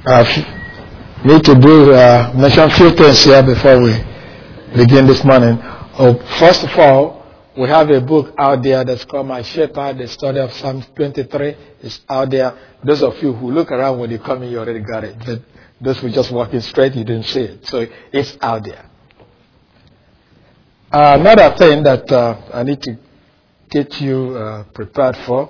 I need to mention a few things here before we begin this morning. First of all, we have a book out there that's called My Shepherd, the study of Psalm 23. It's out there. Those of you who look around when you come in, you already got it. But those who just walking straight, you didn't see it. So it's out there. Another thing that I need to get you prepared for,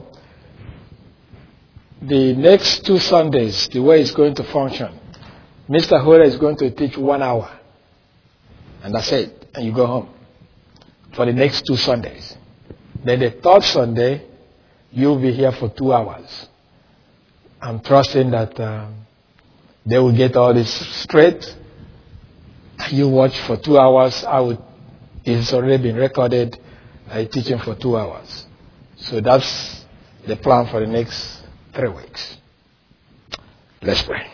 the next 2 Sundays, the way it's going to function, Mr. Hora is going to teach 1 hour. And that's it. And you go home for the next 2 Sundays. Then the 3rd Sunday, you'll be here for 2 hours. I'm trusting that they will get all this straight. You watch for 2 hours. It's already been recorded. I'm teaching for 2 hours. So that's the plan for the next 3 weeks. Let's pray.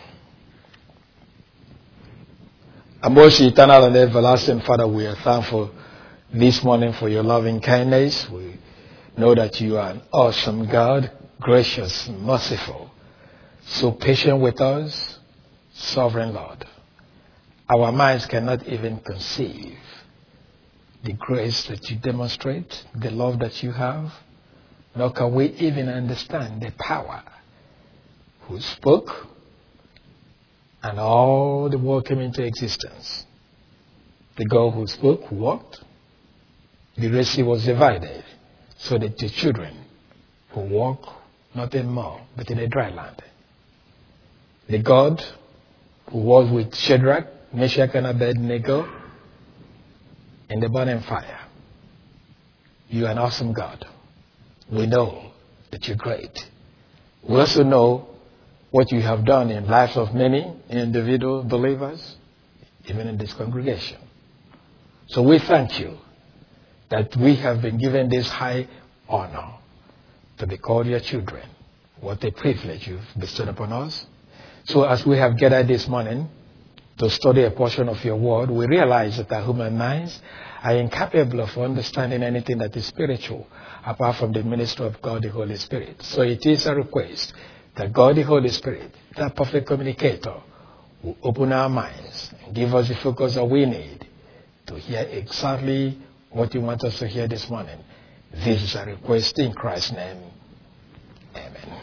Our most eternal and everlasting Father, we are thankful this morning for your loving kindness. We know that you are an awesome God, gracious, merciful, so patient with us, sovereign Lord. Our minds cannot even conceive the grace that you demonstrate, the love that you have, nor can we even understand the power who spoke and all the world came into existence. The God who spoke, who walked, the Red Sea was divided so that the children who walk not in more but in a dry land. The God who was with Shadrach, Meshach, and Abednego in the burning fire. You are an awesome God. We know that you're great. We also know what you have done in lives of many individual believers, even in this congregation. So we thank you that we have been given this high honor to be called your children. What a privilege you've bestowed upon us. So as we have gathered this morning to study a portion of your word, we realize that our human minds are incapable of understanding anything that is spiritual apart from the ministry of God the Holy Spirit. So it is a request that God the Holy Spirit, that perfect communicator, will open our minds and give us the focus that we need to hear exactly what you want us to hear this morning. This is a request in Christ's name. Amen.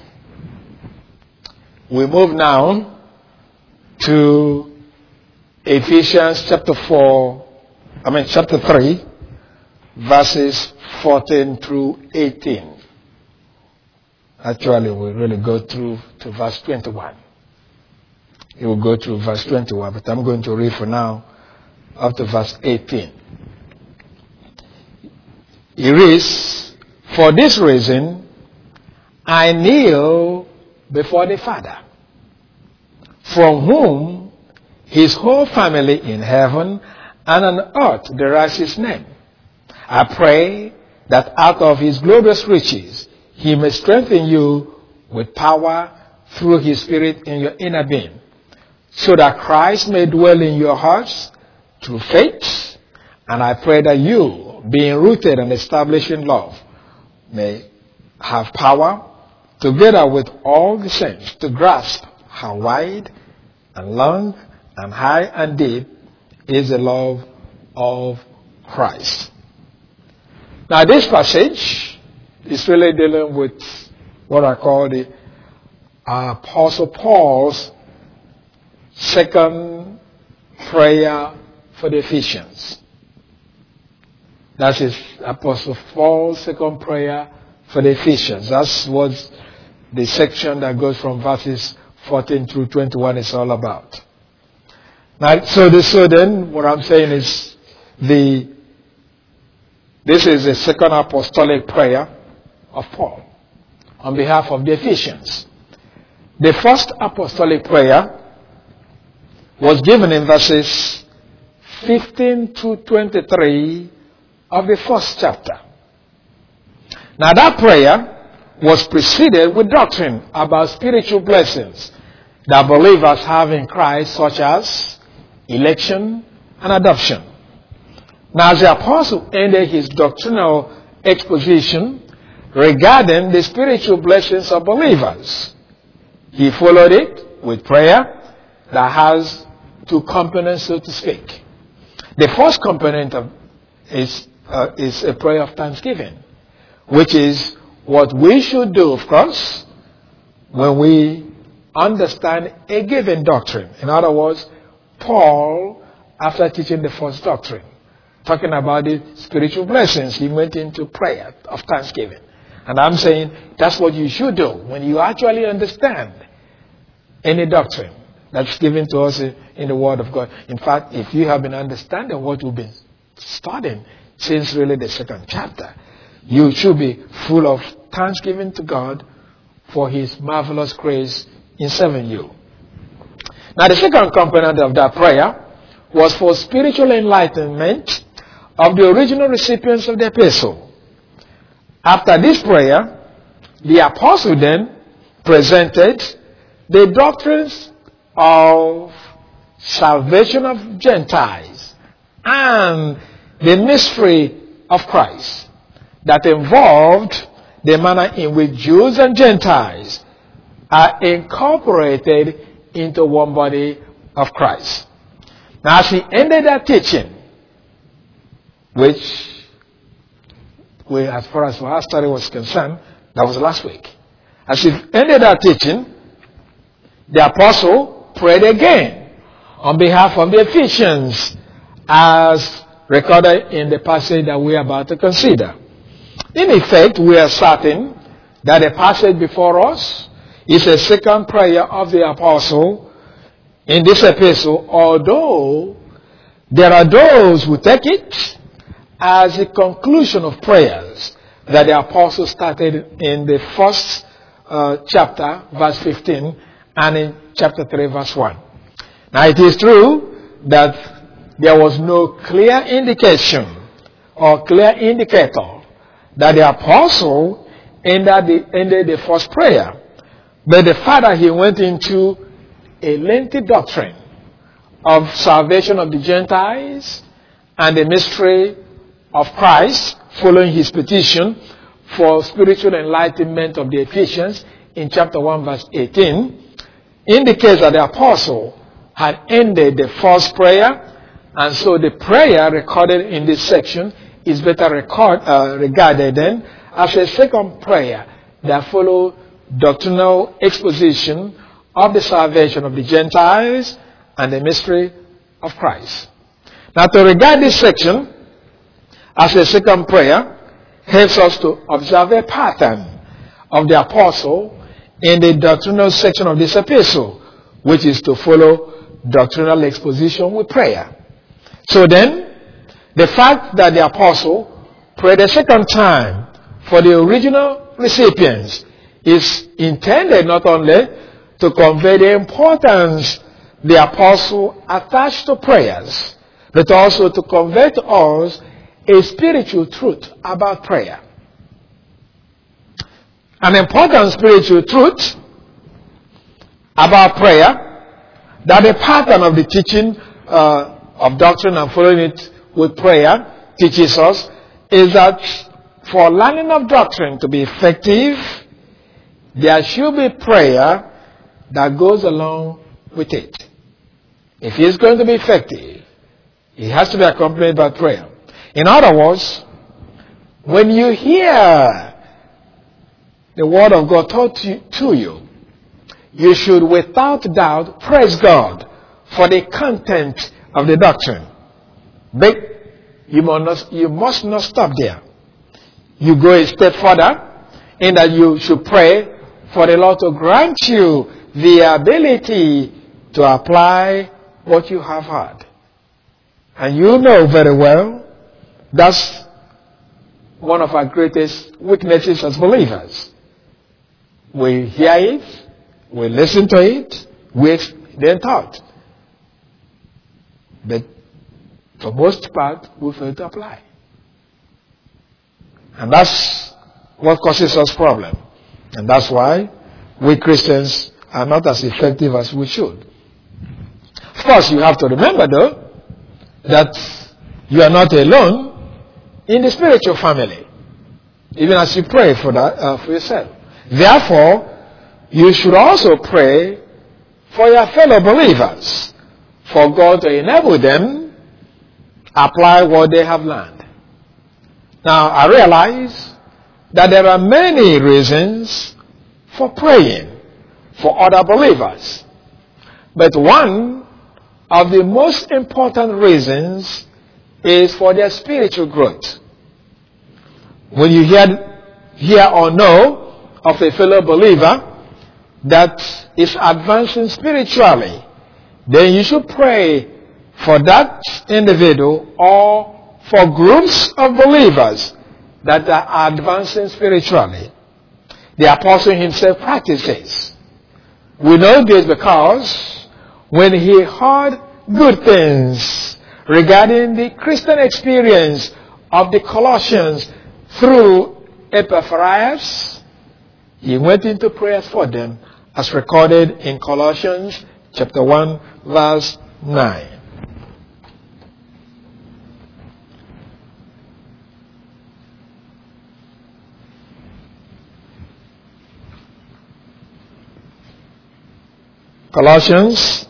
We move now to Ephesians chapter 3, verses 14 through 18. Actually, we'll really go through to verse 21. It will go through verse 21, but I'm going to read for now up to verse 18. It reads, "For this reason, I kneel before the Father, from whom his whole family in heaven and on earth derives his name. I pray that out of his glorious riches he may strengthen you with power through his Spirit in your inner being, so that Christ may dwell in your hearts through faith. And I pray that you, being rooted and established in love, may have power, together with all the saints, to grasp how wide and long and high and deep is the love of Christ." Now this passage is really dealing with what I call the Apostle Paul's second prayer for the Ephesians. That is Apostle Paul's second prayer for the Ephesians. That's what the section that goes from verses 14 through 21 is all about. Now, so then what I'm saying is this is the second apostolic prayer of Paul on behalf of the Ephesians. The first apostolic prayer was given in verses 15 to 23 of the first chapter. Now that prayer was preceded with doctrine about spiritual blessings that believers have in Christ, such as election and adoption. Now as the apostle ended his doctrinal exposition regarding the spiritual blessings of believers, he followed it with prayer that has two components, so to speak. The first component is a prayer of thanksgiving, which is what we should do, of course, when we understand a given doctrine. In other words, Paul, after teaching the first doctrine, talking about the spiritual blessings, he went into prayer of thanksgiving. And I'm saying that's what you should do when you actually understand any doctrine that's given to us in the Word of God. In fact, if you have been understanding what we've been studying since really the second chapter, you should be full of thanksgiving to God for His marvelous grace in saving you. Now, the second component of that prayer was for spiritual enlightenment of the original recipients of the epistle. After this prayer, the apostle then presented the doctrines of salvation of Gentiles and the mystery of Christ that involved the manner in which Jews and Gentiles are incorporated into one body of Christ. Now, as he ended that teaching, which, as far as our study was concerned, that was last week. As he ended that teaching, the apostle prayed again on behalf of the Ephesians, as recorded in the passage that we are about to consider. In effect, we are certain that the passage before us is a second prayer of the apostle in this epistle, although there are those who take it as the conclusion of prayers that the apostle started in the first chapter, verse 15, and in chapter 3, verse 1. Now, it is true that there was no clear indication or clear indicator that the apostle ended the first prayer. But the further he went into a lengthy doctrine of salvation of the Gentiles and the mystery of Christ, following his petition for spiritual enlightenment of the Ephesians in chapter 1, verse 18, indicates that the apostle had ended the first prayer, and so the prayer recorded in this section is better regarded then as a second prayer that followed doctrinal exposition of the salvation of the Gentiles and the mystery of Christ. Now, to regard this section as a second prayer helps us to observe a pattern of the apostle in the doctrinal section of this epistle, which is to follow doctrinal exposition with prayer. So then, the fact that the apostle prayed a second time for the original recipients is intended not only to convey the importance the apostle attached to prayers, but also to convey to us a spiritual truth about prayer. An important spiritual truth about prayer, that the pattern of the teaching of doctrine and following it with prayer teaches us, is that for learning of doctrine to be effective, there should be prayer that goes along with it. If it's going to be effective, it has to be accompanied by prayer. In other words, when you hear the word of God taught to you, you should without doubt praise God for the content of the doctrine. But you must not stop there. You go a step further in that you should pray for the Lord to grant you the ability to apply what you have heard. And you know very well that's one of our greatest weaknesses as believers. We hear it, we listen to it, we then taught. But for most part, we fail to apply. And that's what causes us problem. And that's why we Christians are not as effective as we should. Of course, you have to remember, though, that you are not alone in the spiritual family, even as you pray for that for yourself. Therefore, you should also pray for your fellow believers, for God to enable them apply what they have learned. Now, I realize that there are many reasons for praying for other believers. But one of the most important reasons is for their spiritual growth. When you hear or know of a fellow believer that is advancing spiritually, then you should pray for that individual or for groups of believers that are advancing spiritually. The apostle himself practices. We know this because when he heard good things regarding the Christian experience of the Colossians through Epaphras, he went into prayers for them as recorded in Colossians chapter 1 verse 9. Colossians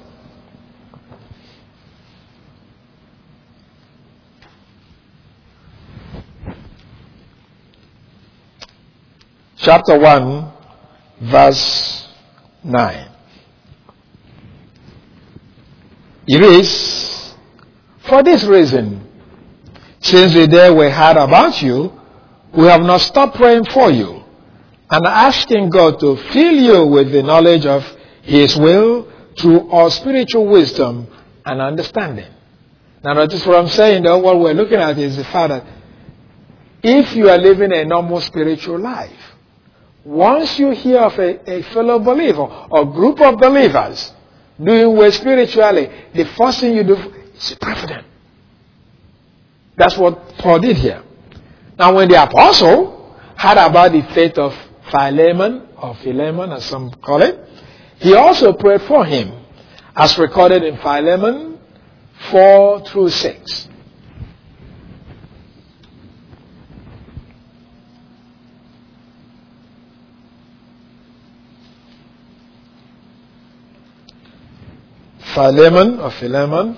chapter 1 verse 9. It reads, "For this reason, since the day we heard about you, we have not stopped praying for you and asking God to fill you with the knowledge of His will through all spiritual wisdom and understanding." Now notice what I'm saying though. What we're looking at is the fact that if you are living a normal spiritual life, once you hear of a fellow believer or group of believers doing well spiritually, the first thing you do is pray for them. That's what Paul did here. Now when the apostle heard about the faith of Philemon, or Philemon as some call it, he also prayed for him, as recorded in Philemon 4 through 6. Philemon,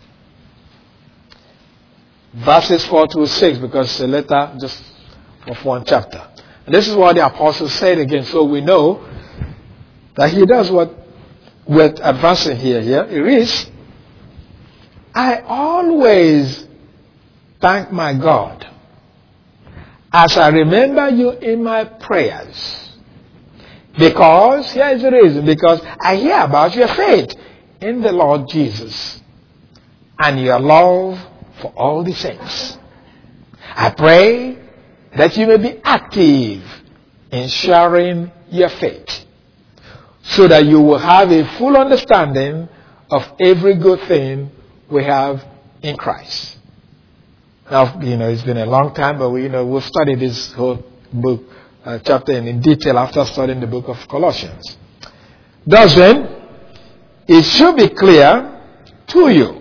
verses 4 through 6, because it's a letter just of one chapter. And this is what the apostle said again, so we know that he does what we're advancing here. It reads, "I always thank my God as I remember you in my prayers. Because, here is the reason, because I hear about your faith in the Lord Jesus and your love for all the saints. I pray that you may be active in sharing your faith, so that you will have a full understanding of every good thing we have in Christ." Now, it's been a long time, but we'll study this whole book, chapter in detail after studying the book of Colossians. Thus then, it should be clear to you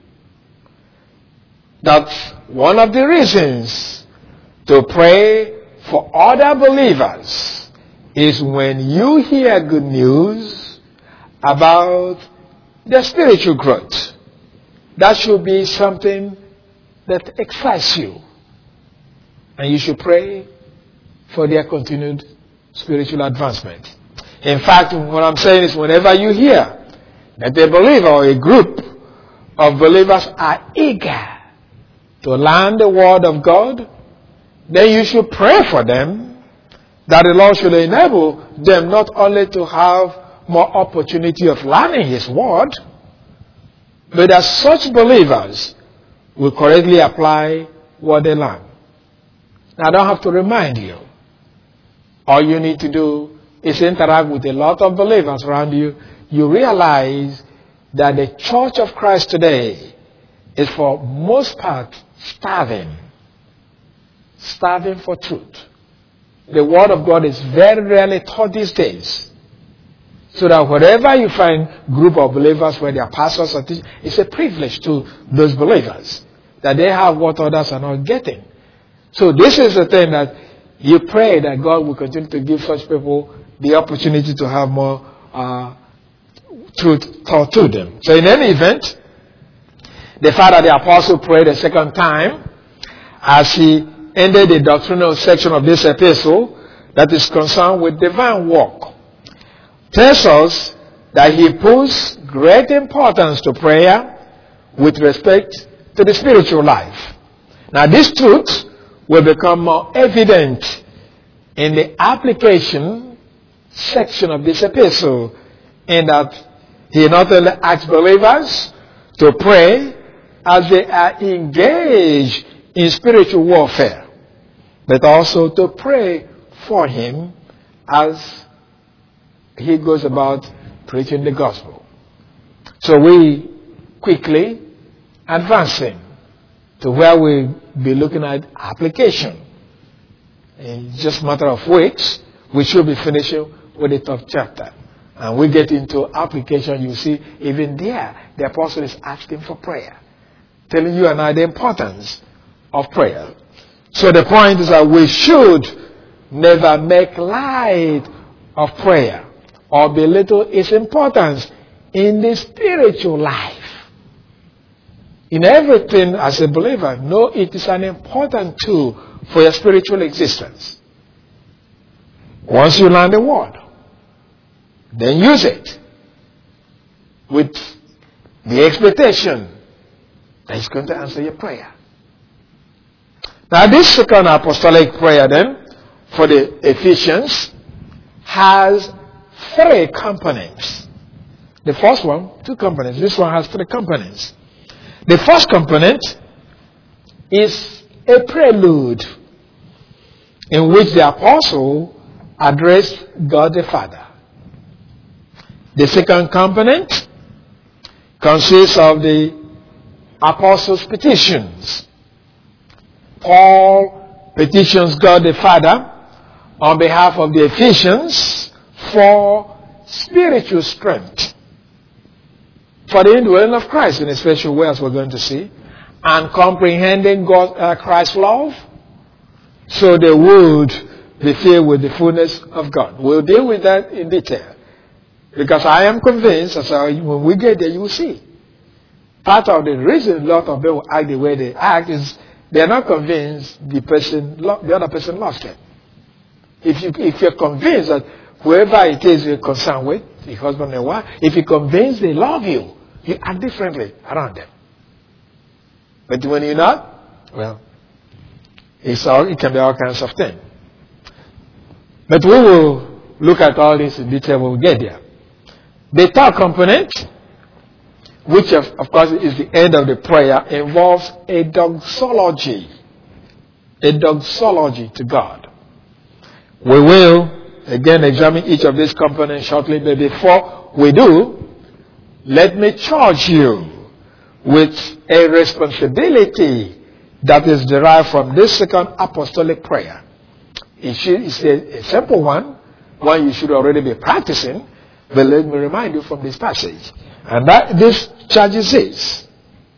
that one of the reasons to pray for other believers is when you hear good news about their spiritual growth. That should be something that excites you. And you should pray for their continued spiritual advancement. In fact, what I'm saying is whenever you hear that a believer or a group of believers are eager to learn the Word of God, then you should pray for them that the Lord should enable them not only to have more opportunity of learning His Word, but that such believers will correctly apply what they learn. Now, I don't have to remind you. All you need to do is interact with a lot of believers around you. You realize that the Church of Christ today is for most part starving for truth. The Word of God is very rarely taught these days. So that wherever you find group of believers where they are pastors or teachers, it's a privilege to those believers that they have what others are not getting. So this is the thing that you pray that God will continue to give such people the opportunity to have more truth taught to them. So in any event, the fact that the apostle prayed a second time as he ended the doctrinal section of this epistle that is concerned with divine work tells us that he puts great importance to prayer with respect to the spiritual life. Now this truth will become more evident in the application section of this epistle, in that he not only asks believers to pray as they are engaged in spiritual warfare, but also to pray for him as he goes about preaching the gospel. So we quickly advancing to where we'll be looking at application. In just a matter of weeks, we should be finishing with the 12th chapter. And we get into application, you see, even there, the apostle is asking for prayer, telling you and I the importance of prayer. So the point is that we should never make light of prayer or belittle its importance in the spiritual life. In everything as a believer, know it is an important tool for your spiritual existence. Once you learn the word, then use it with the expectation that it's going to answer your prayer. Now this second apostolic prayer then, for the Ephesians, has 3 components. The first one, 2 components. This one has 3 components. The first component is a prelude in which the apostle addressed God the Father. The second component consists of the apostles' petitions. Paul petitions God the Father on behalf of the Ephesians for spiritual strength, for the indwelling of Christ in a special way, as we're going to see, and comprehending Christ's love, so they would be filled with the fullness of God. We'll deal with that in detail, because I am convinced, when we get there, you will see. Part of the reason a lot of them act the way they act is they are not convinced the other person loves them. If you're convinced that whoever it is you're concerned with, the husband and wife, if you're convinced they love you, you act differently around them. But when you're not, well, it can be all kinds of things. But we will look at all this in detail when we get there. The third component, which of course is the end of the prayer, involves a doxology. A doxology to God. We will again examine each of these components shortly, but before we do, let me charge you with a responsibility that is derived from this second apostolic prayer. It's a simple one you should already be practicing, but let me remind you from this passage. And that this charge is this: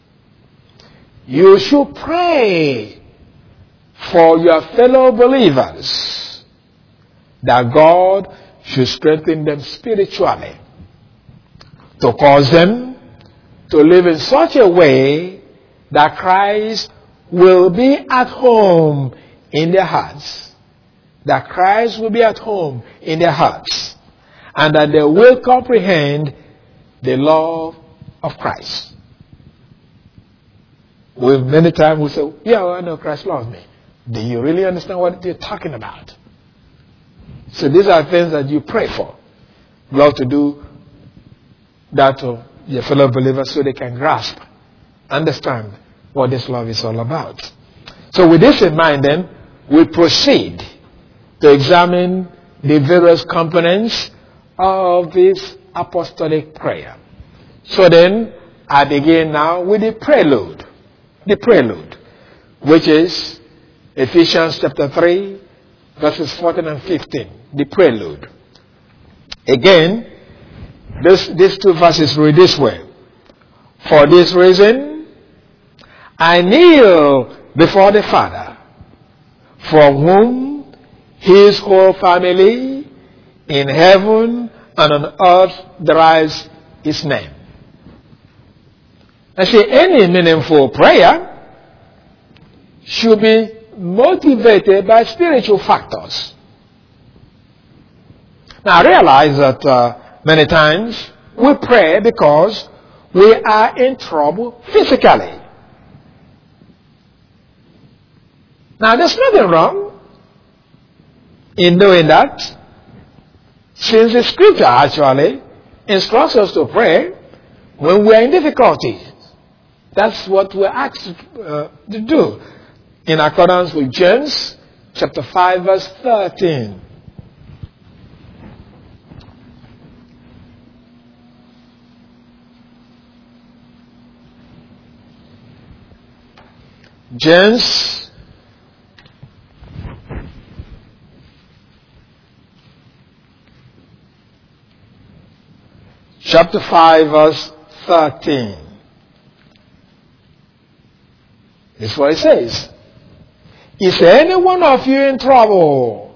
you should pray for your fellow believers that God should strengthen them spiritually, to cause them to live in such a way that Christ will be at home in their hearts. That Christ will be at home in their hearts. And that they will comprehend the love of Christ. Many times we say, yeah, I know Christ loves me. Do you really understand what you're talking about? So these are things that you pray for. Lord, to do that to your fellow believers so they can grasp, understand what this love is all about. So with this in mind then, we proceed to examine the various components of this apostolic prayer. So then, I begin now with the prelude. The prelude, which is Ephesians chapter 3, verses 14 and 15. The prelude. Again, these 2 verses read this way: for this reason, I kneel before the Father, from whom His whole family in heaven and on earth derives His name. I say any meaningful prayer should be motivated by spiritual factors. Now I realize that many times we pray because we are in trouble physically. Now there's nothing wrong in doing that, since the scripture actually instructs us to pray when we are in difficulty. That's what we're asked to do in accordance with James chapter 5 verse 13. James chapter 5 verse 13. This is what it says. Is any one of you in trouble?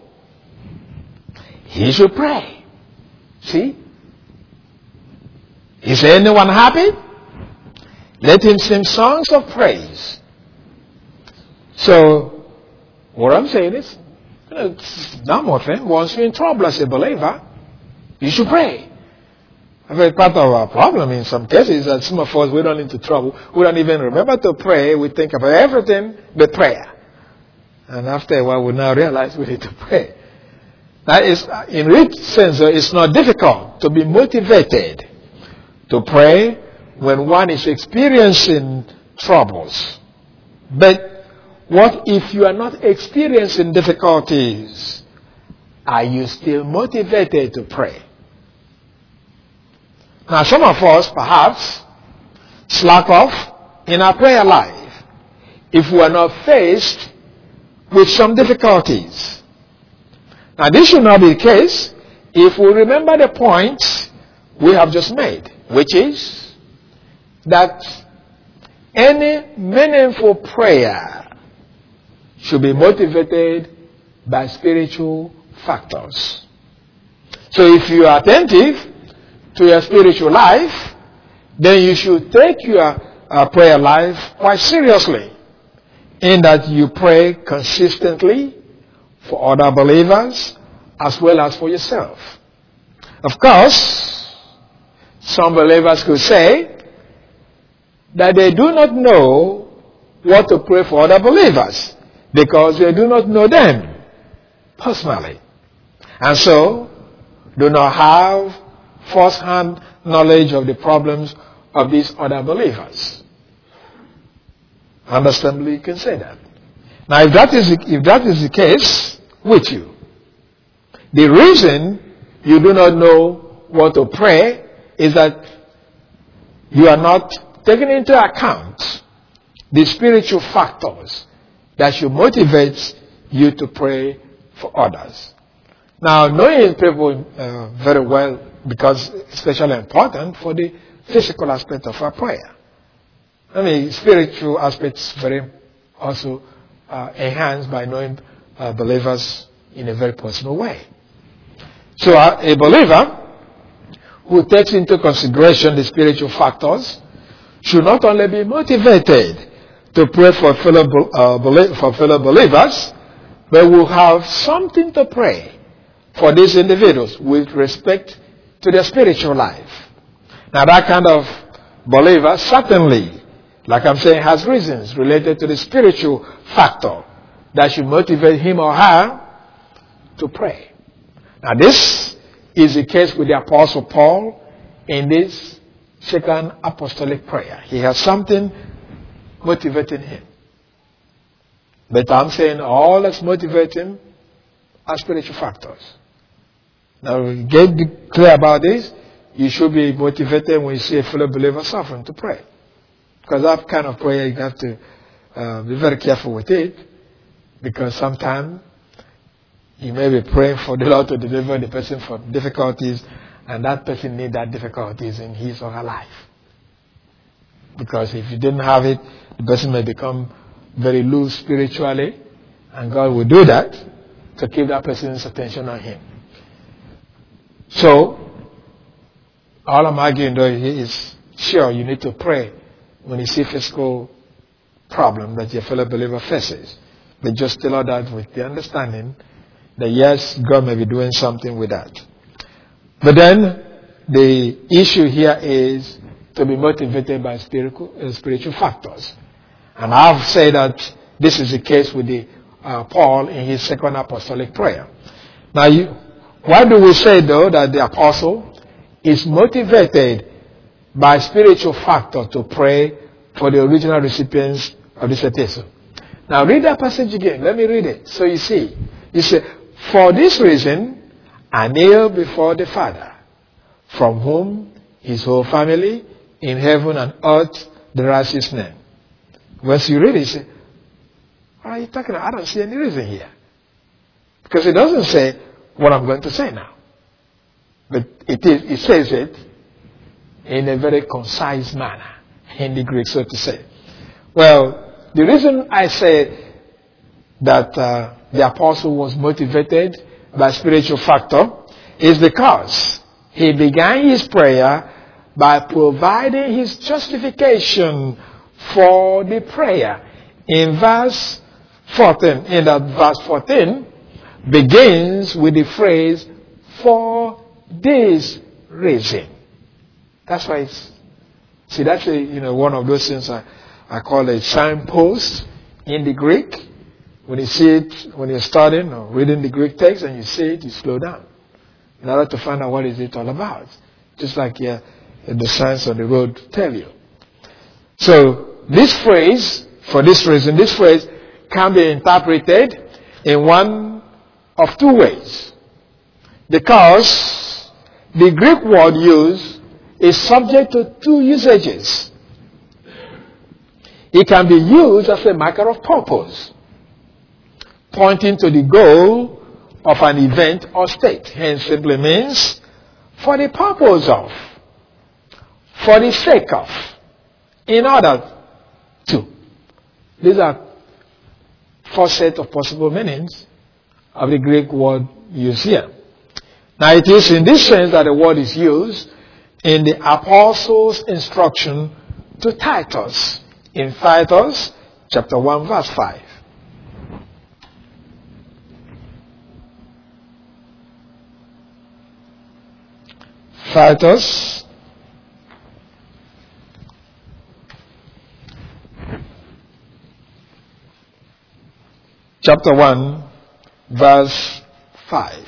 He should pray. See? Is anyone happy? Let him sing songs of praise. So, what I'm saying is, it's normal thing. Once you're in trouble as a believer, you should pray. I think part of our problem in some cases is that some of us, we don't into trouble. We don't even remember to pray. We think about everything but prayer. And after a while, we now realize we need to pray. That is, in real sense, it's not difficult to be motivated to pray when one is experiencing troubles. But what if you are not experiencing difficulties? Are you still motivated to pray? Now, some of us perhaps slack off in our prayer life if we are not faced with some difficulties. Now, this should not be the case if we remember the points we have just made, which is that any meaningful prayer should be motivated by spiritual factors. So if you are attentive to your spiritual life, then you should take your prayer life quite seriously, in that you pray consistently for other believers as well as for yourself. Of course, some believers could say that they do not know what to pray for other believers because they do not know them personally, and so do not have first-hand knowledge of the problems of these other believers. Understandably, you can say that. Now, if that is the case with you, the reason you do not know what to pray is that you are not taking into account the spiritual factors that should motivate you to pray for others. Now, knowing people very well becomes especially important for the physical aspect of our prayer. I mean, spiritual aspects very also enhanced by knowing believers in a very personal way. So a believer who takes into consideration the spiritual factors should not only be motivated to pray for fellow believers, but will have something to pray for these individuals with respect to their spiritual life. Now that kind of believer certainly, like I'm saying, has reasons related to the spiritual factor that should motivate him or her to pray. Now this is the case with the Apostle Paul in this second apostolic prayer. He has something motivating him. But I'm saying all that's motivating him are spiritual factors. Now, get clear about this. You should be motivated when you see a fellow believer suffering to pray. Because that kind of prayer, you have to be very careful with it. Because sometimes you may be praying for the Lord to deliver the person from difficulties, and that person needs that difficulties in his or her life. Because if you didn't have it, the person may become very loose spiritually, and God will do that to keep that person's attention on him. So, All I'm arguing though is, sure, you need to pray when you see physical problem that your fellow believer faces. But just tell her that with the understanding that yes, God may be doing something with that. But then the issue here is to be motivated by spiritual factors. And I've said that this is the case with Paul in his second apostolic prayer. Now, why do we say though that the apostle is motivated by spiritual factor to pray for the original recipients of this epistle? Now read that passage again. Let me read it. So you see. You say, for this reason, I kneel before the Father, from whom his whole family in heaven and earth derives his name. Once you read it, you say, what are you talking about? I don't see any reason here. Because it doesn't say what I'm going to say now. But it says it in a very concise manner, in the Greek, so to say. Well, the reason I say that the apostle was motivated by spiritual factor is because he began his prayer by providing his justification for the prayer. In verse 14, in that verse 14 begins with the phrase, for this reason. That's why that's one of those things I call a signpost in the Greek. When you see it, when you're studying or reading the Greek text and you see it, you slow down in order to find out what is it all about. Just like the signs on the road tell you. So this phrase, for this reason, this phrase can be interpreted in one of two ways. Because the Greek word used is subject to two usages. It can be used as a marker of purpose, pointing to the goal of an event or state. Hence simply means for the purpose of, for the sake of, in order to. These are four sets of possible meanings of the Greek word used here. Now it is in this sense that the word is used in the apostles' instruction to Titus. In Titus chapter 1 verse 5. Titus chapter 1 verse 5.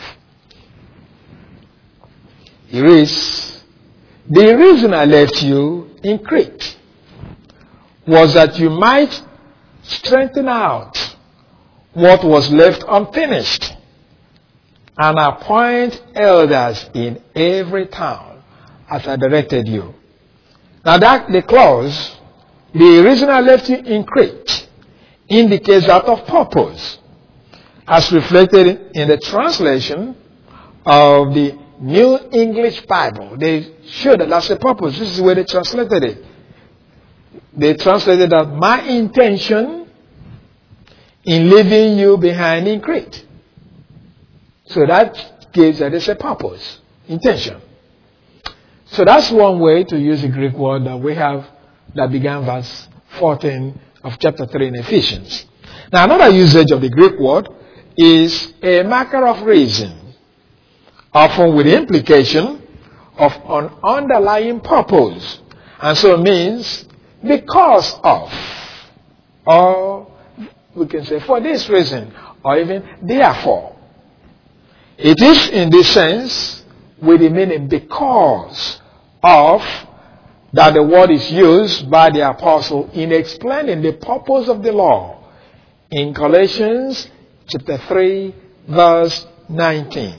He reads, the reason I left you in Crete was that you might strengthen out what was left unfinished and appoint elders in every town as I directed you. Now that the clause, the reason I left you in Crete, indicates that of purpose, as reflected in the translation of the New English Bible. They show that that's the purpose. This is where they translated it. They translated that my intention in leaving you behind in Crete. So that gives that it's a purpose, intention. So that's one way to use the Greek word that we have that began verse 14 of chapter 3 in Ephesians. Now another usage of the Greek word is a marker of reason, often with the implication of an underlying purpose. And so it means because of, or we can say for this reason, or even therefore. It is in this sense with the meaning because of that the word is used by the apostle in explaining the purpose of the law in Galatians chapter 3 verse 19.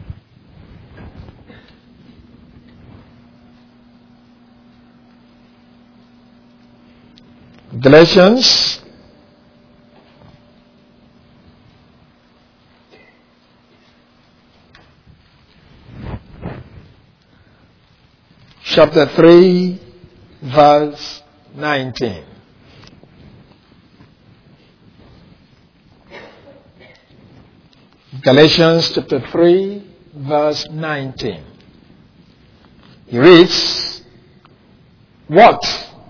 Galatians chapter 3 verse 19. Galatians chapter 3 verse 19. He reads, what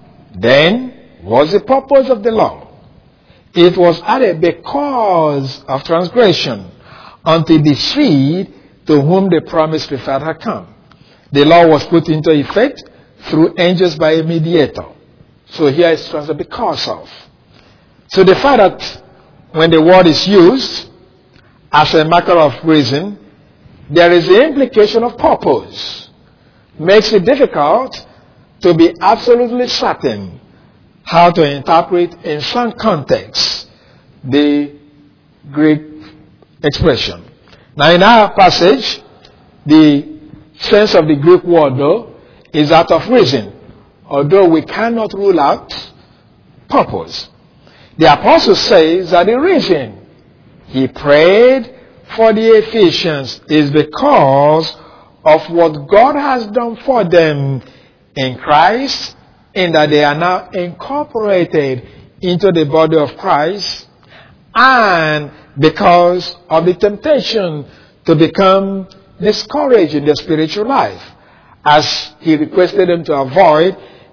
then was the purpose of the law? It was added because of transgression, until the seed to whom the promise referred had come. The law was put into effect through angels by a mediator. So here it's translated because of. So the fact that when the word is used as a matter of reason, there is the implication of purpose. Makes it difficult to be absolutely certain how to interpret in some contexts the Greek expression. Now in our passage, the sense of the Greek word though is that of reason, although we cannot rule out purpose. The apostle says that the reason he prayed for the Ephesians is because of what God has done for them in Christ, in that they are now incorporated into the body of Christ, and because of the temptation to become discouraged in their spiritual life, as he requested them to avoid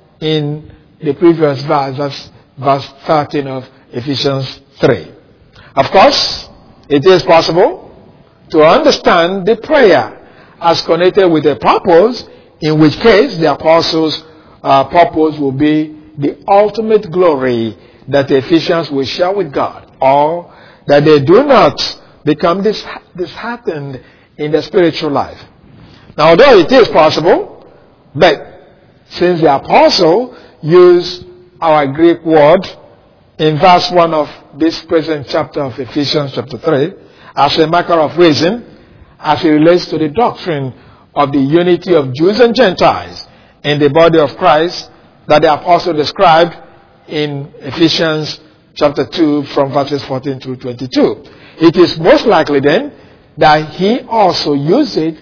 in the previous verse, verse 13 of Ephesians 3. Of course, it is possible to understand the prayer as connected with a purpose, in which case the apostles' purpose will be the ultimate glory that the Ephesians will share with God, or that they do not become disheartened in their spiritual life. Now, although it is possible, but since the apostle used our Greek word in verse 1 of this present chapter of Ephesians chapter 3 as a matter of reason, as it relates to the doctrine of the unity of Jews and Gentiles in the body of Christ that the apostle described in Ephesians chapter 2 from verses 14 through 22. It is most likely then that he also used it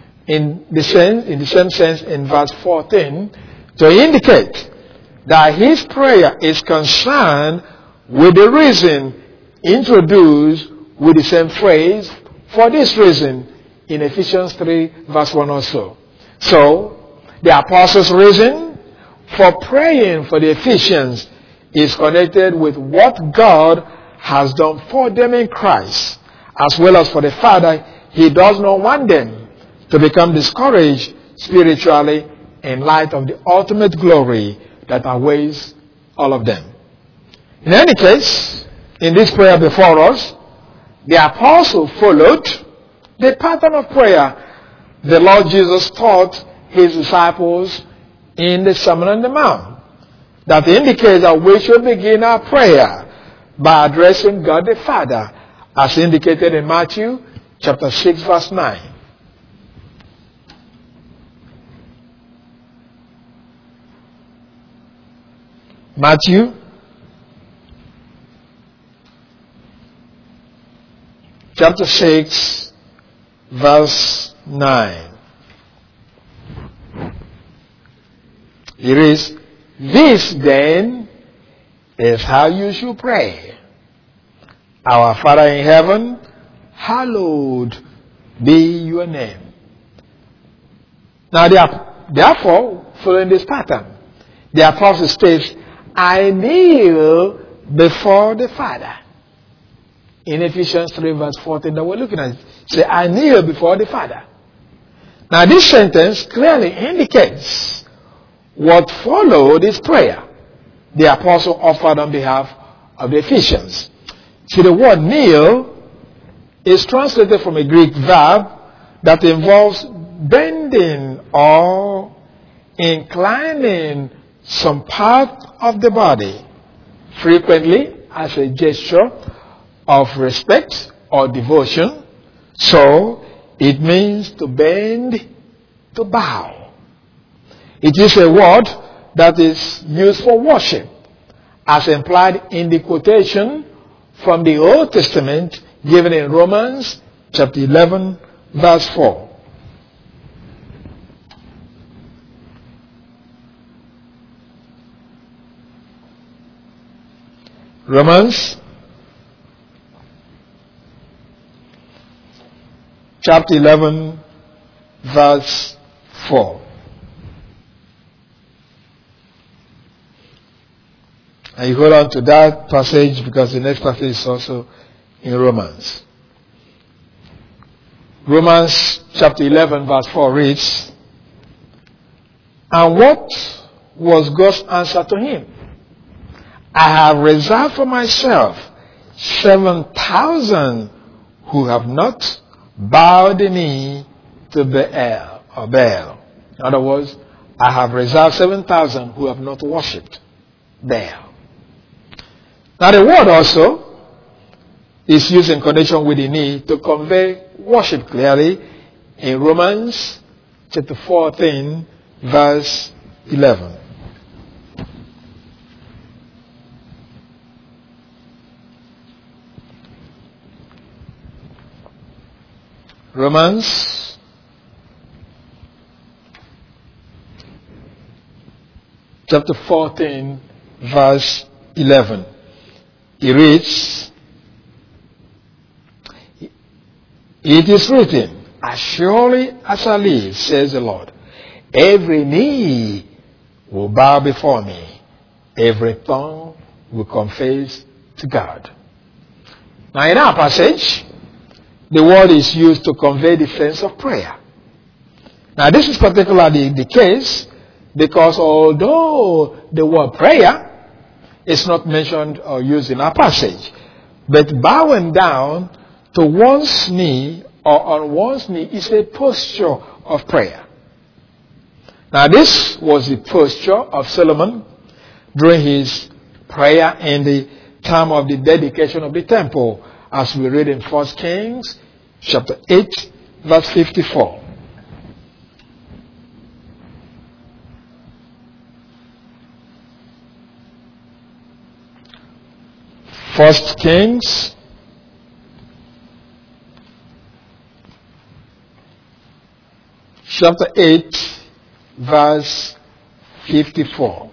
in the same sense in verse 14 to indicate that his prayer is concerned with the reason introduced with the same phrase, for this reason, in Ephesians 3 verse 1 or so. So, the apostles' reason for praying for the Ephesians is connected with what God has done for them in Christ, as well as for the fact that he does not want them to become discouraged spiritually in light of the ultimate glory that awaits all of them. In any case, in this prayer before us, the apostle followed the pattern of prayer the Lord Jesus taught his disciples in the Sermon on the Mount. That indicates that we should begin our prayer by addressing God the Father, as indicated in Matthew chapter 6 verse 9. Matthew chapter 6 verse 9. It is, this then is how you should pray. Our Father in heaven, hallowed be your name. Now therefore, following this pattern, the apostle states, I kneel before the Father. In Ephesians 3 verse 14 that we're looking at, say, I kneel before the Father. Now this sentence clearly indicates what followed this prayer the apostle offered on behalf of the Ephesians. See, the word kneel is translated from a Greek verb that involves bending or inclining some part of the body, frequently as a gesture of respect or devotion. So, it means to bend, to bow. It is a word that is used for worship, as implied in the quotation from the Old Testament given in Romans chapter 11 verse 4. Romans chapter 11 verse 4. And you hold on to that passage because the next passage is also in Romans. Romans chapter 11 verse 4 reads, "And what was God's answer to him? I have reserved for myself 7,000 who have not bowed the knee to Baal or Baal." In other words, I have reserved 7,000 who have not worshipped Baal. Now the word also is used in connection with the knee to convey worship clearly in Romans chapter 14 verse 11. Romans chapter 14 verse 11. It reads, "It is written, as surely as I live, says the Lord, every knee will bow before me, every tongue will confess to God." Now in our passage, the word is used to convey the sense of prayer. Now this is particularly the case because although the word prayer is not mentioned or used in our passage, but bowing down to one's knee or on one's knee is a posture of prayer. Now this was the posture of Solomon during his prayer in the time of the dedication of the temple, as we read in 1 Kings chapter 8 verse 54. First Kings chapter 8 verse 54.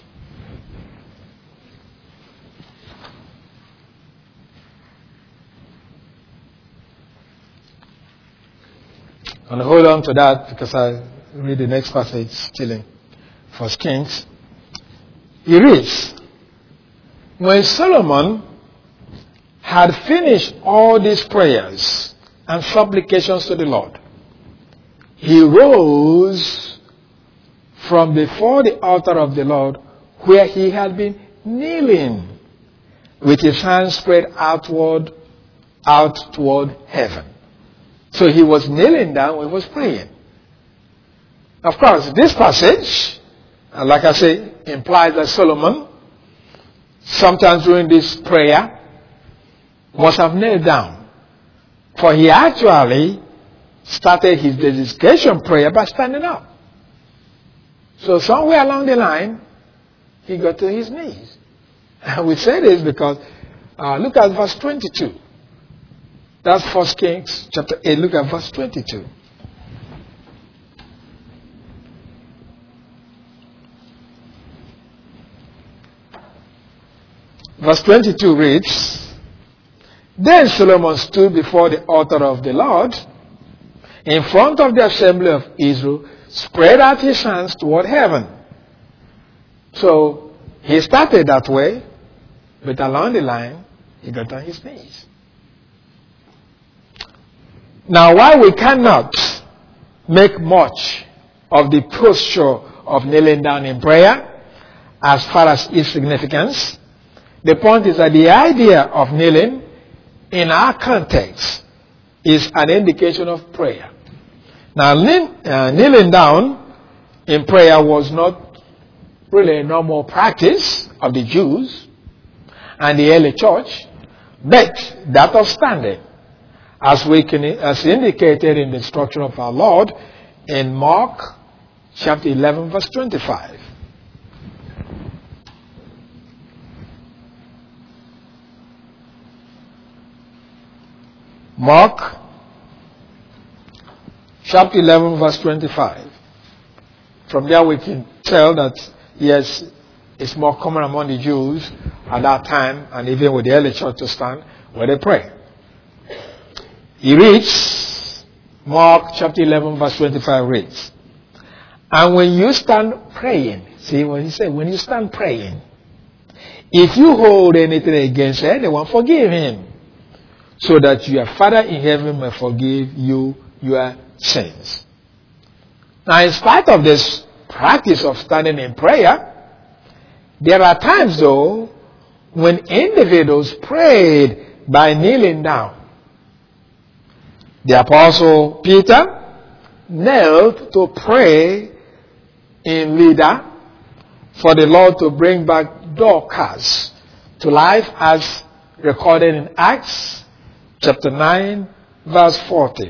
And hold on to that because I read the next passage still in 1 Kings. It reads, "When Solomon had finished all these prayers and supplications to the Lord, he rose from before the altar of the Lord where he had been kneeling with his hands spread out toward heaven." So he was kneeling down when he was praying. Of course, this passage, like I say, implies that Solomon, sometimes during this prayer, must have knelt down. For he actually started his dedication prayer by standing up. So somewhere along the line, he got to his knees. And we say this because, look at verse 22. That's 1 Kings chapter 8. Look at verse 22. Verse 22 reads, "Then Solomon stood before the altar of the Lord in front of the assembly of Israel, spread out his hands toward heaven." So he started that way, but along the line, he got on his knees. Now, while we cannot make much of the posture of kneeling down in prayer as far as its significance, the point is that the idea of kneeling in our context is an indication of prayer. Now, kneeling down in prayer was not really a normal practice of the Jews and the early church, but that of standing, as indicated in the instruction of our Lord in Mark chapter 11 verse 25. Mark chapter 11 verse 25. From there we can tell that, yes, it's more common among the Jews at that time and even with the early church to stand where they pray. He reads, Mark chapter 11 verse 25 reads, "And when you stand praying," see what he said, when you stand praying, If you hold anything against anyone, forgive him, so that your Father in heaven may forgive you your sins. Now, in spite of this practice of standing in prayer, there are times, though, when individuals prayed by kneeling down. The Apostle Peter knelt to pray in Lydda for the Lord to bring back Dorcas to life, as recorded in Acts chapter 9, verse 40.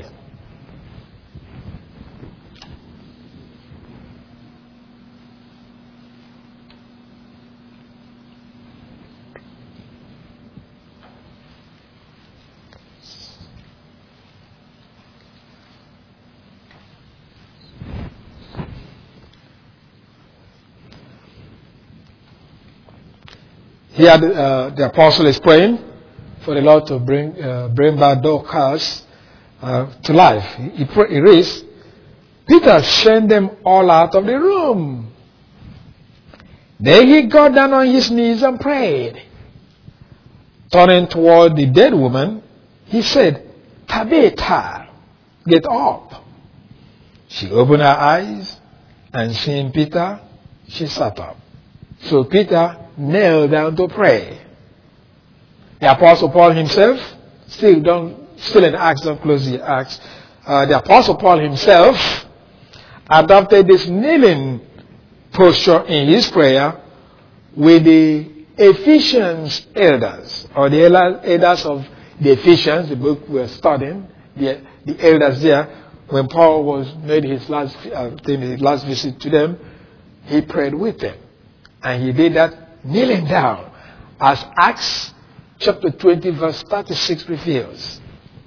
Here the apostle is praying for the Lord to bring back Dorcas to life. He reads, Peter sent them all out of the room. Then he got down on his knees and prayed. Turning toward the dead woman, he said, Tabitha, get up. She opened her eyes, and seeing Peter, she sat up. So Peter knelt down to pray. The Apostle Paul himself, still in Acts, don't close the Acts. The Apostle Paul himself adopted this kneeling posture in his prayer with the Ephesians elders, or the elders of the Ephesians, the book we're studying, the elders there. When Paul made his last visit to them, he prayed with them. And he did that kneeling down, as Acts chapter 20 verse 36 reveals.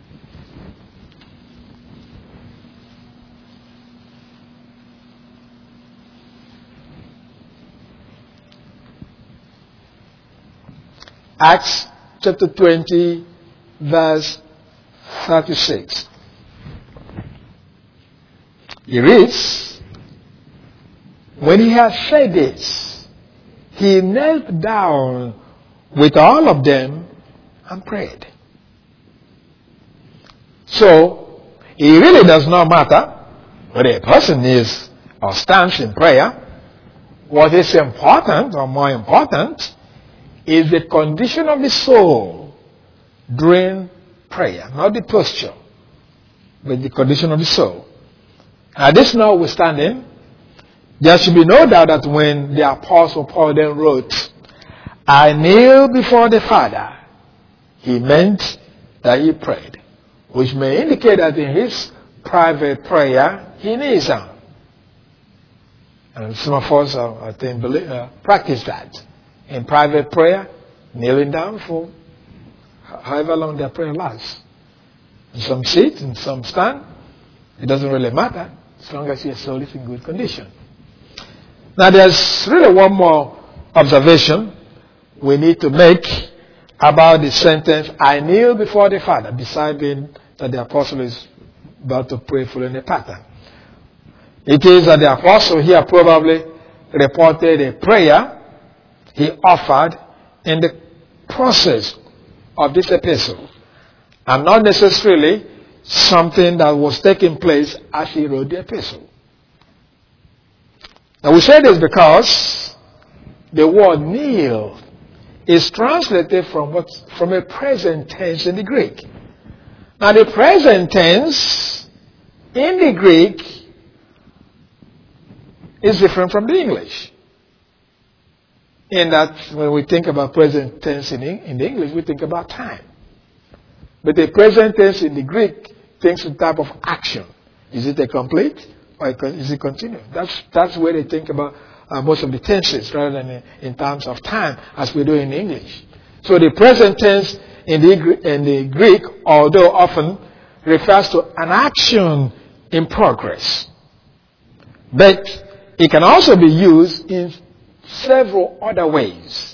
Acts chapter 20 verse 36. He reads, when he had said this, he knelt down with all of them and prayed. So, it really does not matter whether a person is or stands in prayer. What is important, or more important, is the condition of the soul during prayer. Not the posture, but the condition of the soul. Now, this notwithstanding, there should be no doubt that when the Apostle Paul then wrote, I kneel before the Father, he meant that he prayed, which may indicate that in his private prayer, he kneels down. And some of us, I think, practice that. In private prayer, kneeling down for however long their prayer lasts. And some sit and some stand. It doesn't really matter, as long as your soul is in good condition. Now, there's really one more observation we need to make about the sentence, I kneel before the Father, beside being that the apostle is about to pray following a pattern. It is that the apostle here probably reported a prayer he offered in the process of this epistle, and not necessarily something that was taking place as he wrote the epistle. Now, we say this because the word kneel is translated from a present tense in the Greek. Now, the present tense in the Greek is different from the English. In that, when we think about present tense in the English, we think about time. But the present tense in the Greek thinks in type of action. Is it a complete or is it continuous? That's where they think about most of the tenses, rather than in terms of time, as we do in English. So the present tense in the Greek, although often refers to an action in progress, but it can also be used in several other ways.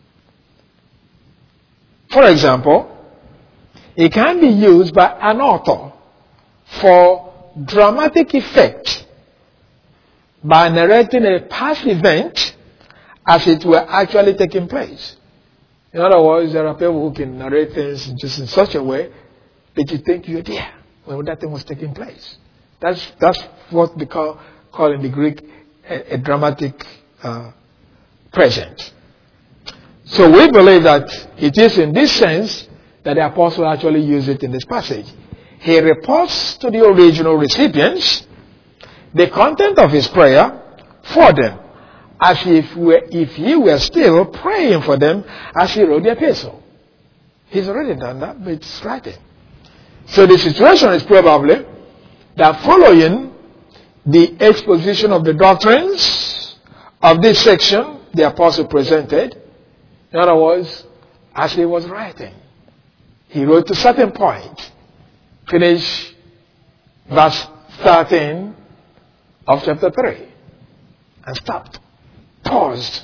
For example, it can be used by an author for dramatic effect by narrating a past event as it were actually taking place. In other words, there are people who can narrate things just in such a way that you think you're there when that thing was taking place. That's what we call in the Greek a dramatic present. So we believe that it is in this sense that the apostle actually used it in this passage. He reports to the original recipients the content of his prayer for them, as if he were still praying for them as he wrote the epistle. He's already done that, but it's writing. So the situation is probably that following the exposition of the doctrines of this section the apostle presented, in other words, as he was writing, he wrote to a certain point, finish verse 13 of chapter 3, and stopped, paused,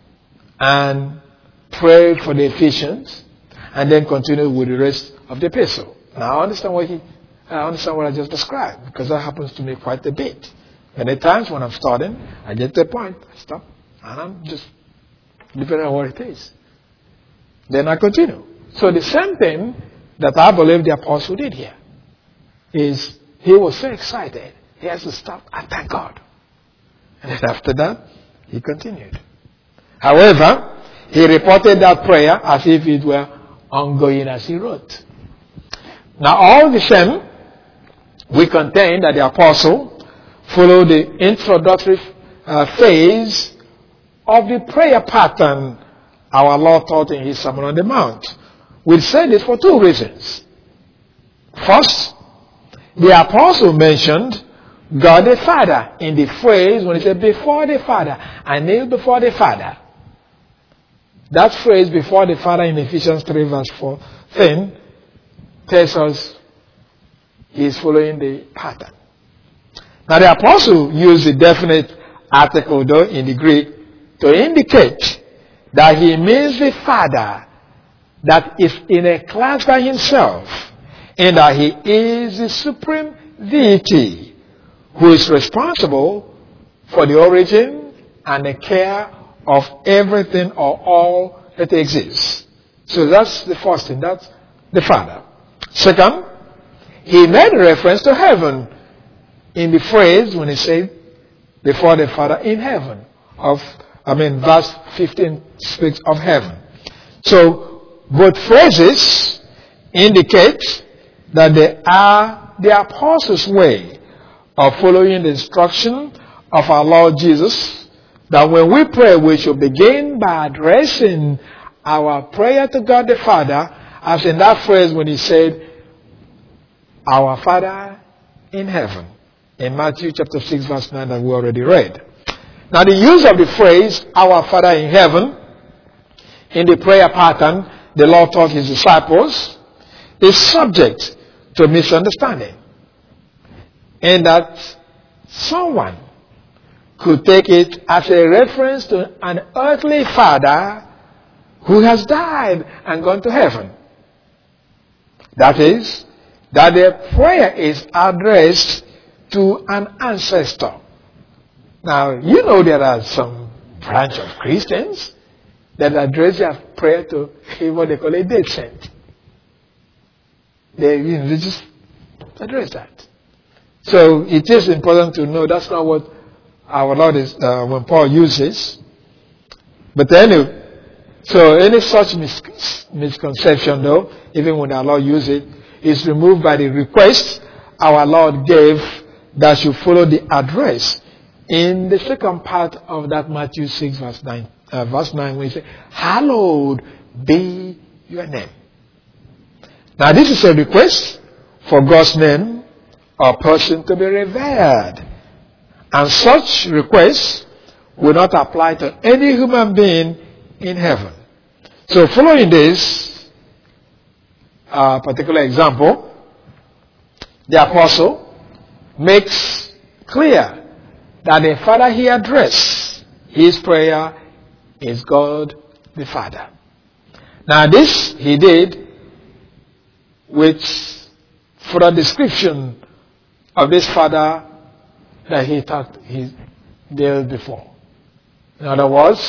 and prayed for the Ephesians, and then continued with the rest of the epistle. Now I understand what I just described, because that happens to me quite a bit. Many times when I'm starting, I get to a point, I stop, and I'm just depending on what it is. Then I continue. So the same thing that I believe the apostle did here is he was so excited, he has to stop and thank God. And then after that, he continued. However, he reported that prayer as if it were ongoing as he wrote. Now, all the same, we contend that the apostle followed the introductory phase of the prayer pattern our Lord taught in his Sermon on the Mount. We say this for two reasons. First, the apostle mentioned God the Father in the phrase when he said, before the Father, I kneel before the Father. That phrase, before the Father, in Ephesians 3 verse 14, tells us he is following the pattern. Now the apostle used a definite article though in the Greek to indicate that he means the Father that is in a class by himself, and that he is the supreme deity who is responsible for the origin and the care of everything or all that exists. So that's the first thing, that's the Father. Second, he made reference to heaven in the phrase when he said, before the Father in heaven. Verse 15 speaks of heaven. So, both phrases indicate that they are the apostles' way of following the instruction of our Lord Jesus, that when we pray, we should begin by addressing our prayer to God the Father, as in that phrase when he said, our Father in heaven, in Matthew chapter 6 verse 9 that we already read. Now the use of the phrase, our Father in heaven, in the prayer pattern the Lord taught his disciples, is subject to misunderstanding. And that someone could take it as a reference to an earthly father who has died and gone to heaven. That is, that the prayer is addressed to an ancestor. Now, you know there are some branch of Christians that address their prayer to what they call a dead saint. They just address that. So it is important to know that's not what our Lord is, when Paul uses. But anyway, so any such misconception though, even when our Lord uses it, is removed by the request our Lord gave that you follow the address in the second part of that Matthew 6 verse 9, when he says, hallowed be your name. Now this is a request for God's name or person to be revered. And such requests will not apply to any human being in heaven. So following this particular example, the apostle makes clear that the Father he addressed, his prayer is God the Father. Now this he did with further description of this Father that he thought he dealt before. In other words,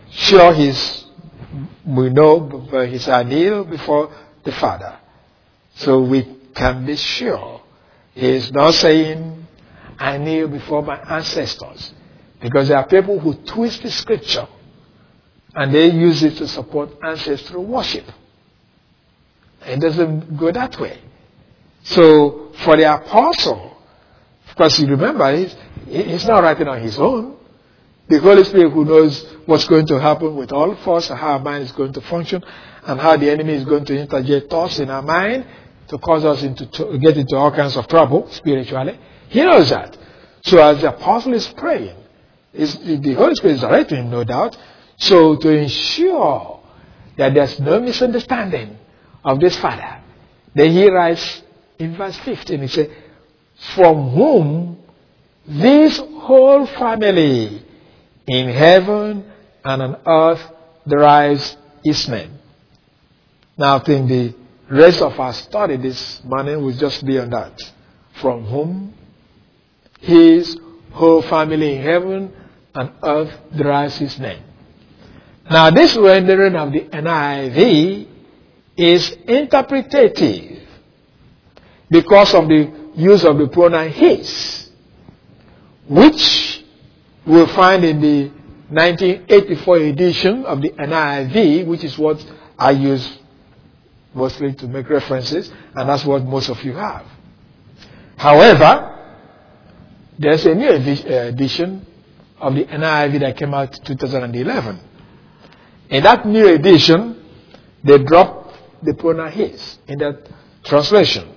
Sure, we know, but he's I kneel before the Father. So we can be sure he is not saying, I kneel before my ancestors. Because there are people who twist the scripture and they use it to support ancestral worship. It doesn't go that way. So for the apostle, because you remember, he's not writing on his own. The Holy Spirit who knows what's going to happen with all of us, and how our mind is going to function, and how the enemy is going to interject thoughts in our mind to cause us to get into all kinds of trouble spiritually. He knows that. So as the apostle is praying, the Holy Spirit is directing him, no doubt. So to ensure that there's no misunderstanding of this Father, then he writes in verse 15, he says, from whom this whole family in heaven and on earth derives his name. Now I think the rest of our study this morning will just be on that. From whom his whole family in heaven and earth derives his name. Now this rendering of the NIV is interpretative because of the use of the pronoun his, which we'll find in the 1984 edition of the NIV, which is what I use mostly to make references, and that's what most of you have. However, there's a new edition of the NIV that came out in 2011. In that new edition, they dropped the pronoun his in that translation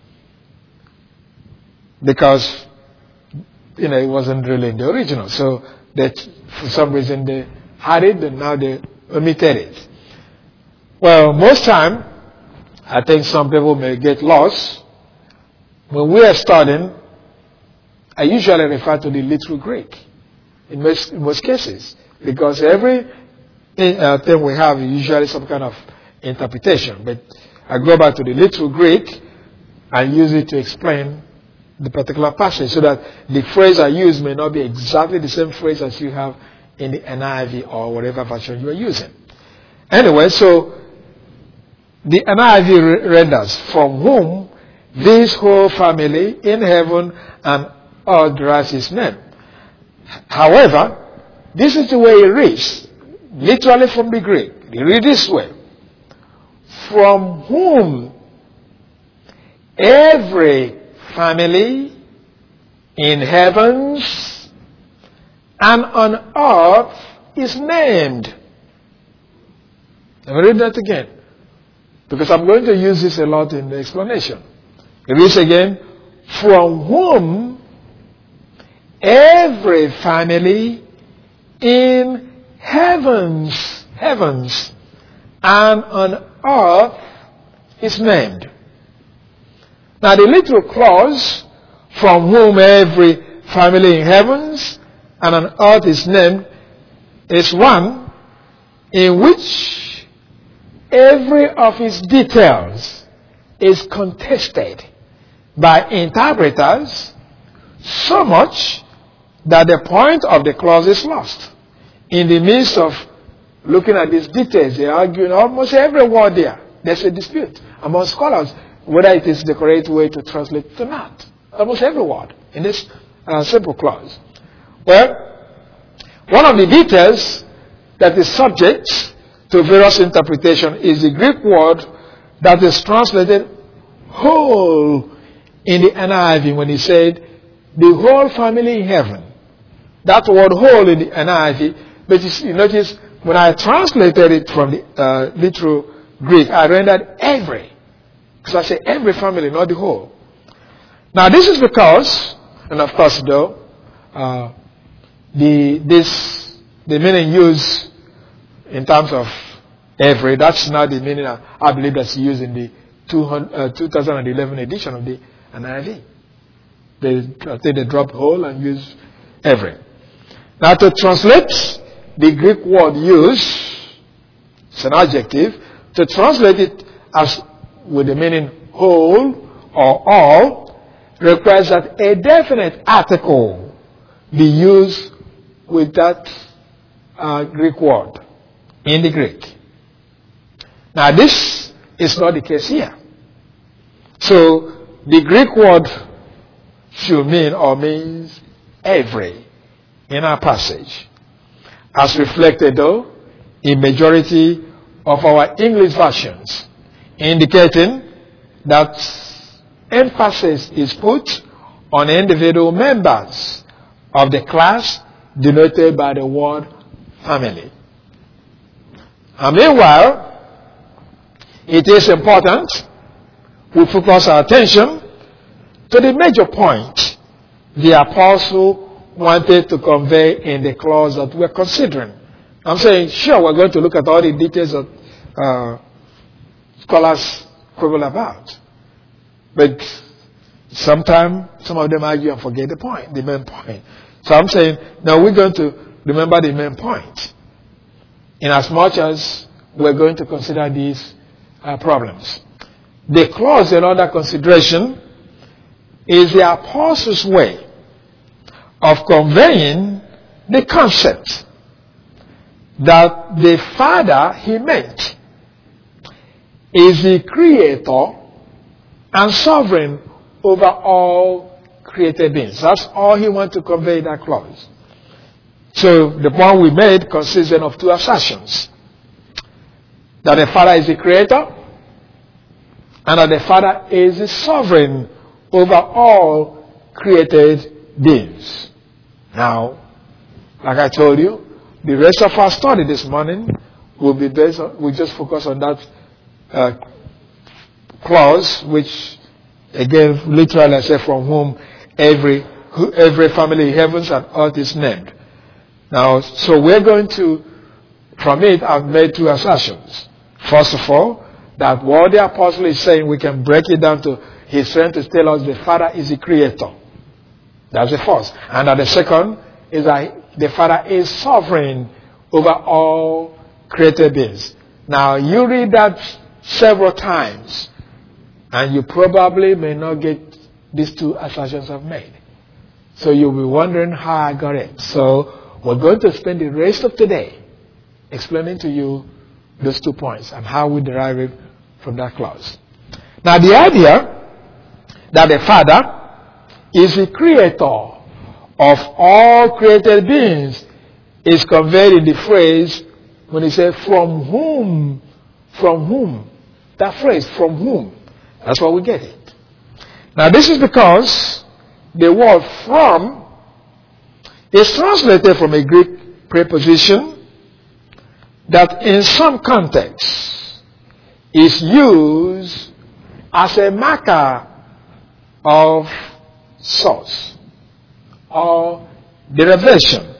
because it wasn't really in the original. So that for some reason they had it and now they omitted it. Well, most time, I think some people may get lost. When we are studying, I usually refer to the literal Greek in most cases, because every thing we have is usually some kind of interpretation. But I go back to the literal Greek and use it to explain the particular passage, so that the phrase I use may not be exactly the same phrase as you have in the NIV or whatever version you are using. Anyway, so the NIV renders, from whom this whole family in heaven and earth derives his name. However, this is the way it reads, literally from the Greek. It reads this way: from whom every family in heavens and on earth is named. Let me read that again, because I'm going to use this a lot in the explanation. It reads again, from whom every family in heavens and on earth is named. Now the literal clause, from whom every family in heavens and on earth is named, is one in which every of its details is contested by interpreters, so much that the point of the clause is lost. In the midst of looking at these details, they argue in almost every word there. There's a dispute among scholars whether it is the correct way to translate it or not. Almost every word in this simple clause. Well, one of the details that is subject to various interpretation is the Greek word that is translated whole in the NIV when he said the whole family in heaven. That word whole in the NIV, but you notice when I translated it from the literal Greek, I rendered every. Because I say every family, not the whole. Now this is because, and of course though, the meaning used in terms of every, that's not the meaning I believe that's used in the 2011 edition of the NIV. I think they dropped whole and use every. Now to translate the Greek word used, it's an adjective, to translate it as with the meaning whole or all requires that a definite article be used with that Greek word in the Greek. Now this is not the case here. So the Greek word should mean or means every in our passage, as reflected though in majority of our English versions, indicating that emphasis is put on individual members of the class denoted by the word family. And meanwhile, it is important we focus our attention to the major point the apostle wanted to convey in the clause that we're considering. I'm saying, sure, we're going to look at all the details that scholars quibble about. But sometimes some of them argue and forget the main point. So I'm saying, now we're going to remember the main point, in as much as we're going to consider these problems. The clause in under consideration is the apostle's way of conveying the concept that the Father he meant is the creator and sovereign over all created beings. That's all he wanted to convey in that clause. So the point we made consisted of two assertions: that the Father is the creator and that the Father is the sovereign over all created beings. Now, like I told you, the rest of our study this morning will be based on, we just focus on that clause, which again literally I say from whom every family in heavens and earth is named. Now, so we're going to, from it, I've made two assertions. First of all, that what the apostle is saying, we can break it down to, he's trying to tell us the Father is the creator. That's the first. And that the second is that the Father is sovereign over all created beings. Now, you read that several times, and you probably may not get these two assertions I've made. So you'll be wondering how I got it. So we're going to spend the rest of today explaining to you those 2 points and how we derive it from that clause. Now, the idea that the Father is the creator of all created beings is conveyed in the phrase when he says, from whom, that phrase, from whom, that's where we get it. Now, this is because the word from is translated from a Greek preposition that in some contexts is used as a marker of source or derivation.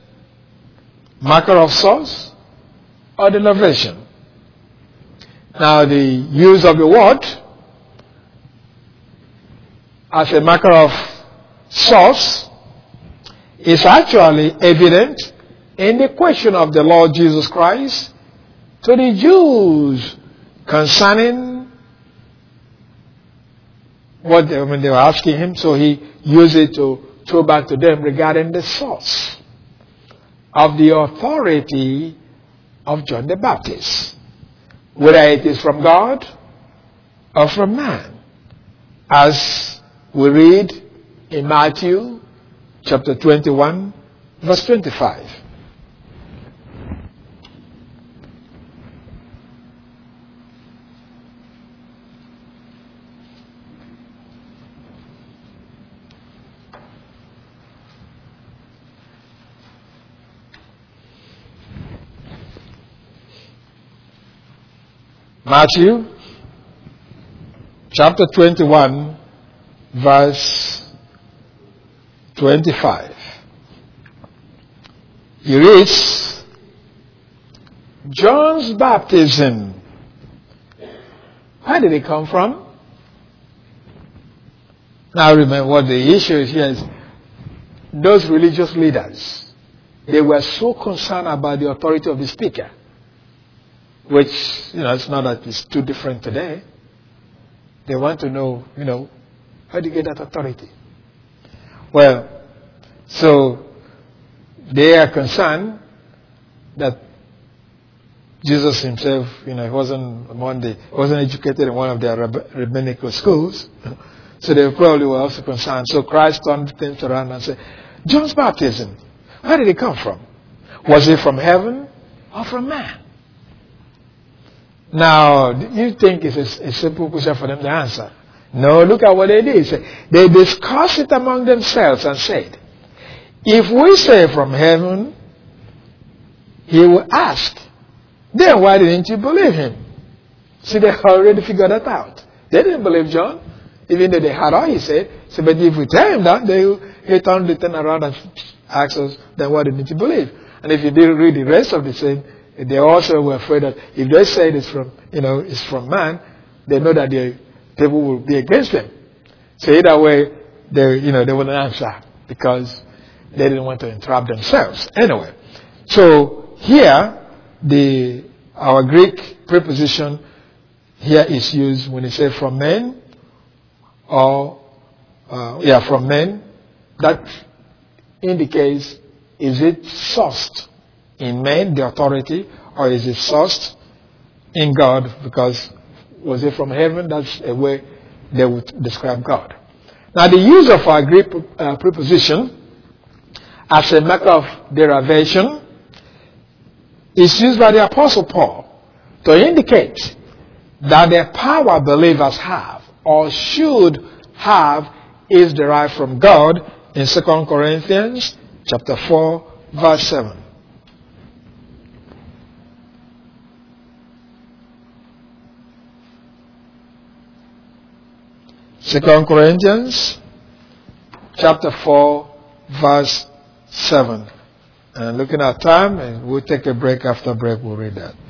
Marker of source or derivation. Now, the use of the word as a marker of source is actually evident in the question of the Lord Jesus Christ to the Jews concerning what they were asking him, so he used it to throw back to them regarding the source of the authority of John the Baptist, whether it is from God or from man, as we read in Matthew chapter 21, verse 25. Matthew chapter 21, verse 25. He reads, John's baptism, where did it come from? Now remember what the issue is here is those religious leaders, they were so concerned about the authority of the speaker, which, it's not that it's too different today. They want to know, how do you get that authority? Well, so they are concerned that Jesus himself, he wasn't educated in one of their rabbinical schools. So they probably were also concerned. So Christ turned things around and said, John's baptism, where did it come from? Was it from heaven or from man? Now, do you think it's a simple question for them to answer? No, look at what they did. They discussed it among themselves and said, if we say from heaven, he will ask, then why didn't you believe him? See, they already figured that out. They didn't believe John, even though they had all he said. So, but if we tell him that, he'll turn around and ask us, then why didn't you believe? And if you didn't read the rest of the thing, they also were afraid that if they say it's from man, they know that the people will be against them. So either way, they wouldn't answer because they didn't want to entrap themselves. Anyway, so here our Greek preposition here is used when it says from men, or from men. That indicates, is it sourced in men, the authority, or is it sourced in God? Because was it from heaven? That's a way they would describe God. Now, the use of our Greek preposition as a matter of derivation is used by the Apostle Paul to indicate that the power believers have or should have is derived from God in 2 Corinthians chapter 4, verse 7. Second Corinthians chapter 4, verse 7. And looking at time, and we'll take a break. After break, we'll read that.